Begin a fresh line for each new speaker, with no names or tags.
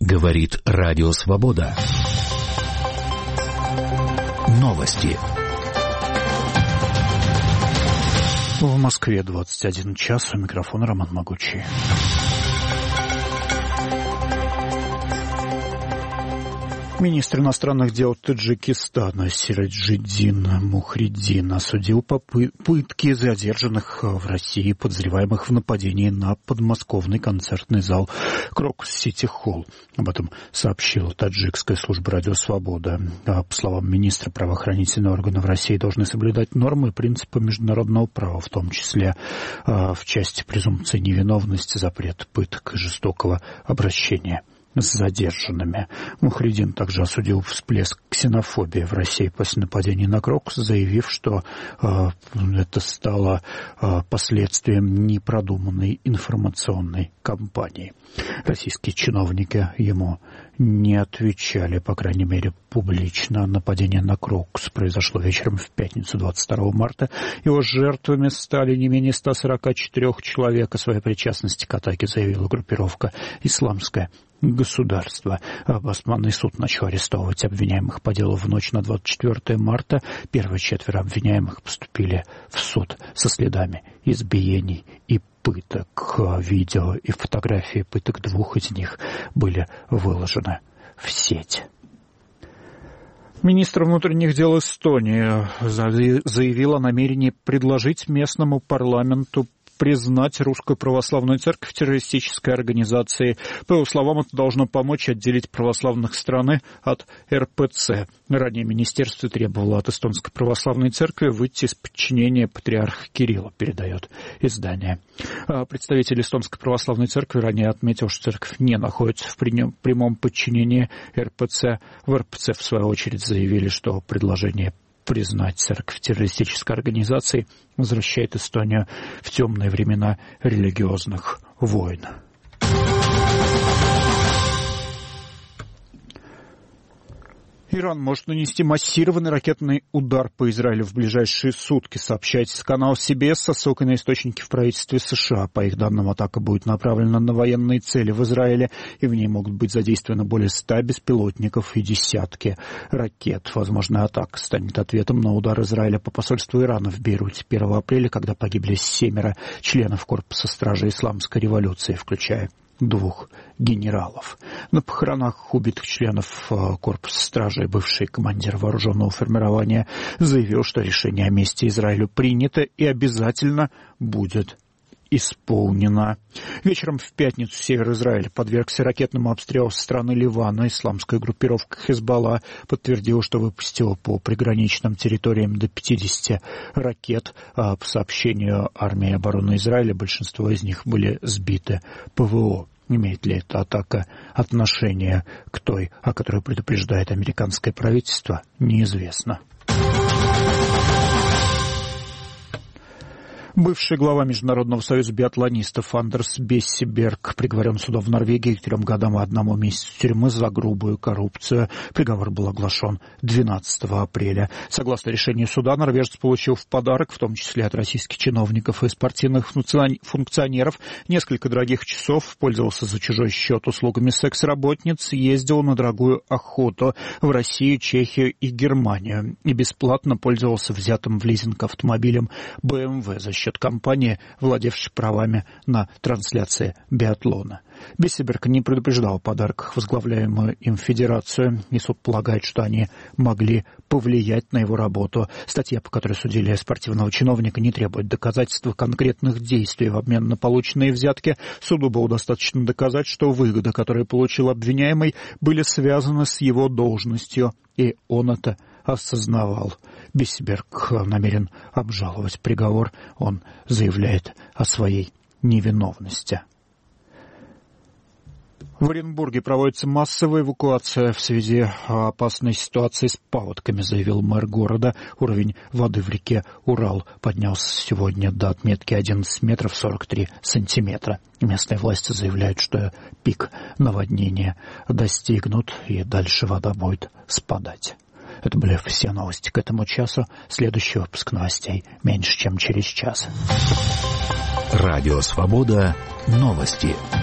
Говорит Радио Свобода. Новости.
В Москве 21 час. У микрофона Роман Могучий. Министр иностранных дел Таджикистана Сираджиддин Мухриддин осудил попытки задержанных в России подозреваемых в нападении на подмосковный концертный зал Крокус Сити Холл. Об этом сообщила таджикская служба Радио Свобода. По словам министра, правоохранительные органы в России должны соблюдать нормы и принципы международного права, в том числе в части презумпции невиновности, запрет пыток и жестокого обращения с задержанными. Мухриддин также осудил всплеск ксенофобии в России после нападения на Крокус, заявив, что это стало последствием непродуманной информационной кампании. Российские чиновники ему не отвечали, по крайней мере, публично. Нападение на Крокус произошло вечером в пятницу, 22 марта. Его жертвами стали не менее 144 человек. О своей причастности к атаке заявила группировка «Исламское государство». Басманный суд начал арестовывать обвиняемых по делу в ночь на 24 марта. Первые 4 обвиняемых поступили в суд со следами избиений и пыток. Видео и фотографии пыток 2 из них были выложены в сеть. Министр внутренних дел Эстонии заявил о намерении предложить местному парламенту признать Русскую Православную Церковь террористической организацией. По его словам, это должно помочь отделить православных страны от РПЦ. Ранее министерство требовало от Эстонской Православной Церкви выйти из подчинения патриарха Кирилла, передает издание. Представитель Эстонской Православной Церкви ранее отметил, что церковь не находится в прямом подчинении РПЦ. В РПЦ, в свою очередь, заявили, что предложение признать церковь террористической организацией возвращает Эстонию в темные времена религиозных войн. Иран может нанести массированный ракетный удар по Израилю в ближайшие сутки, сообщает канал CBS со ссылкой на источники в правительстве США. По их данным, атака будет направлена на военные цели в Израиле, и в ней могут быть задействованы более 100 беспилотников и десятки ракет. Возможная атака станет ответом на удар Израиля по посольству Ирана в Бейруте 1 апреля, когда погибли 7 членов корпуса стражи исламской революции, включая 2 генералов. На похоронах убитых членов корпуса стражи бывший командир вооруженного формирования заявил, что решение о мести Израилю принято и обязательно будет исполнено. Вечером в пятницу север Израиля подвергся ракетному обстрелу со стороны Ливана. Исламская группировка Хезболла подтвердила, что выпустила по приграничным территориям до 50 ракет. По сообщению армии обороны Израиля, большинство из них были сбиты ПВО. Имеет ли эта атака отношение к той, о которой предупреждает американское правительство, неизвестно. Бывший глава Международного союза биатлонистов Андерс Бессеберг приговорен судом в Норвегии к 3 годам и 1 месяцу тюрьмы за грубую коррупцию. Приговор был оглашен 12 апреля. Согласно решению суда, норвежец получил в подарок, в том числе от российских чиновников и спортивных функционеров, несколько дорогих часов, пользовался за чужой счет услугами секс-работниц, ездил на дорогую охоту в Россию, Чехию и Германию и бесплатно пользовался взятым в лизинг автомобилем BMW за счет компании, владевшей правами на трансляции биатлона. Бессеберг не предупреждал о подарках возглавляемую им федерацию, и суд полагает, что они могли повлиять на его работу. Статья, по которой судили спортивного чиновника, не требует доказательства конкретных действий в обмен на полученные взятки. Суду было достаточно доказать, что выгоды, которые получил обвиняемый, были связаны с его должностью, и он это осознавал. Бессеберг намерен обжаловать приговор. Он заявляет о своей невиновности. В Оренбурге проводится массовая эвакуация в связи с опасной ситуацией с паводками, заявил мэр города. Уровень воды в реке Урал поднялся сегодня до отметки 11 метров 43 сантиметра. Местные власти заявляют, что пик наводнения достигнут, и дальше вода будет спадать. Это были все новости к этому часу. Следующий выпуск новостей меньше, чем через час.
Радио Свобода. Новости.